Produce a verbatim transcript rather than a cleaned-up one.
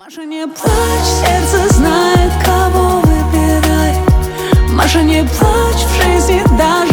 Маша, не плачь, сердце знает, кого выбирай. Маша, не плачь, в жизни даже